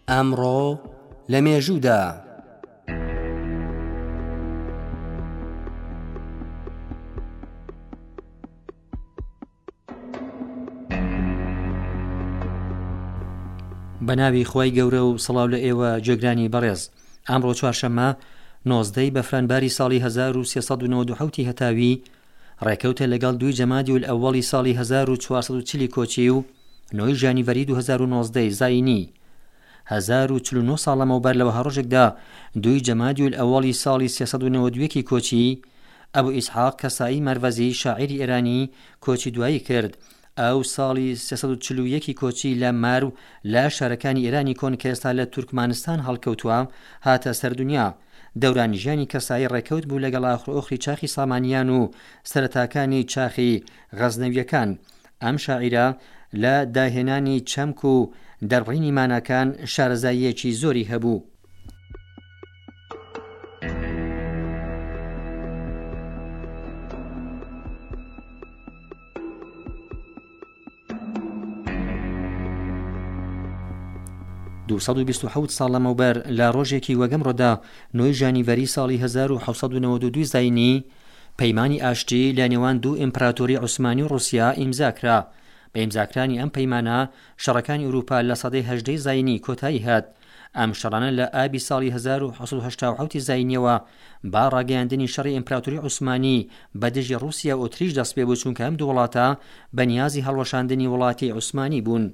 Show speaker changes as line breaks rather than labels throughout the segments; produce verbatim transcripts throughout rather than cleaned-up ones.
ئەمڕۆ لە مێژوودا بەناوی خۆی گەورە و سڵاو لە ئێوە جێگرانی بەڕێز. ئەمڕۆ چوارشەممە نۆزدەی بەفرانباری ساڵی هەزار و سێسەد و نەوەت و حەوتی هەتاوی ڕێکەوتە لەگەڵ دوی جەمادی ئەوڵی ساڵی هەزار و چوارسەد و چلی کۆچی و نۆی ژانیڤەری دوو هەزار و نۆزدەی زاینی هەزار و چل و نۆ ساڵ لەمەوبەر لەوە هەڕۆژێکدا دوی جەمادی ئەوڵی ساڵی سێسەد و نەوەت و یەکی کۆچی ئەبوو ئیسحاق کەسایی مەروەزی شاعیری ئێرانی کۆچی دوایی کرد. ئەو ساڵی سێسەد و چل و یەکی کۆچی لە مارو لە شارەکانی ئێرانی کۆن کە ئێستا لە تورکمانستان هەڵکەوتووە هاتە سەردونیا. دەورانی ژیانی کەسایی ڕێکەوت بوو لەگەڵ ئاخرۆخری چاخی سامانیان و سەرەتاکانی چاخی غەزنەویەکان. ئەم شاعیرە لە داهێنانی چەمک و دەربڕینی ماناکان شارەزاییەکی زۆری هەبوو. دووسەد و بیست و حەوت ساڵ لەمەوبەر لە ڕۆژێکی وەگەمڕۆدا نۆی ژانیڤەری ساڵی هەزار و حەوسەد و نەوەت و دوو زاینی پەیمانی ئاشتی لە نێوان دوو ئیمپراتۆری عوسمانی و ڕووسیا ئیمزاکرا. بە ئیمزاکرانی ئەم پەیمانە شەڕەکانی ئەوروپا لە سەدەی هەژدەی زاینی کۆتایی هات. ئەم شەڕانە لە ئابی ساڵی هەزار و حەوسەد و هەشتا و حەوتی زاینیەوە با ڕاگەیاندنی شەڕی ئیمپراتۆری عوسمانی بەدژی ڕووسیا و ئۆتریش دەست پێ بوو، چونکە ئەم دوو وڵاتە بەنیازی هەڵوەشاندنی وڵاتی عوسمانی بوون.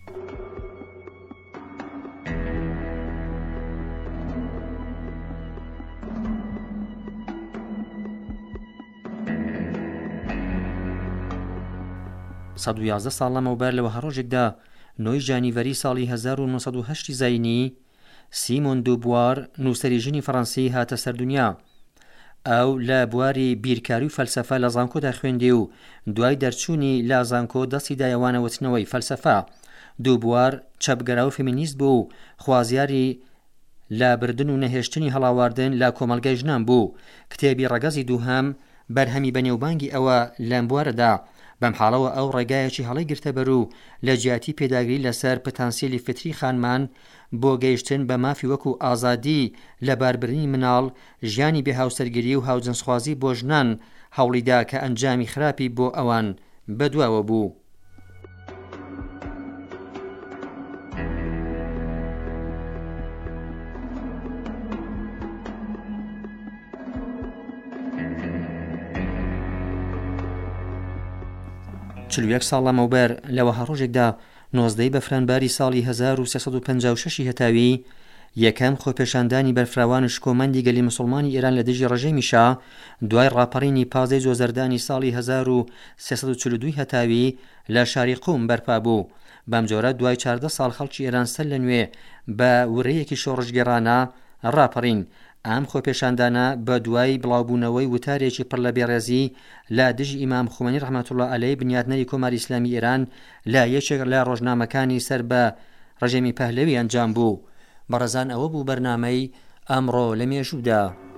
سەد و یازدە ساڵ لەمەوبەر لەوە هەڕۆژێکدا نۆی ژانیڤەری ساڵی هەزار و نۆسەد و هەشتی زاینی سیمۆن دو بوار نووسەری ژنی فەڕەنسی هاتە سەردونیا. ئەو لە بواری بیرکاری و فەلسەفە لە زانکۆدا خوێندی و دوای دەرچوونی لە زانکۆ دەستی دایەوانەوەتنەوەی فەلسەفە. دو بوار چەپگەرا و فێمینیست بوو و خوازیاری لە بردن و نەهێشتنی هەڵاواردن لە کۆمەلگای ژنان بوو. کتێبی ڕەگەزی دووهەم بەرهەمی بەنێوبانگی ئەوە لەم بوارەدا. بەم حاڵەوە ئەو ڕێگایەکی هەڵی گرتە بەرو لە جیاتی پێداگری لەسەر پتانسیلی فتری خانمان بۆ گەیشتن بە مافی وەکو ئازادی لە باربرنی مناڵ، ژیانی بێ هاوسەرگیری و هاوجنسخوازی بۆ ژنان هەوڵیدا کە ئەنجامی خراپی بۆ ئەوان بەدواوە بوو. چل و یەک ساڵ لەمەوبەر لەوە هەڕۆژێکدا نۆزدەی بەفرانباری ساڵی هەزار و سێسەد و پەنجا و شەشی هەتاوی یەکەم خۆپێشاندانی بەرفراوان شکۆمەندی گەلی مسڵمانی ئێران لە دژی ڕژێمی شا دوای ڕاپەڕینی پازەی جۆزەردانی ساڵی هەزار و سێسەد و چل و دوو هەتاوی لە شاری قوم بەرپا بوو. بەم جۆرە دوای چاردە ساڵ خەڵکی ئێران سەر لە نوێ بە وڕەیەکی شۆڕژگێڕانە ڕاپەڕین. ئەم خۆپێشاندانە بە دوای بڵاوبوونەوەی وتارێکی پڕ لە بێڕێزی لە دژی ئیمام خومەنی ڕەحمەتوڵڵاه عەلەیهی بنیاتنەری کۆماری ئیسلامی ئێران لە یەکێک لە ڕۆژنامەکانی سەر بە ڕژێمی پەهلەوی ئەنجام بوو. بەڕێزان، ئەوە بوو بەرنامەی ئەمڕۆ لە مێژوودا.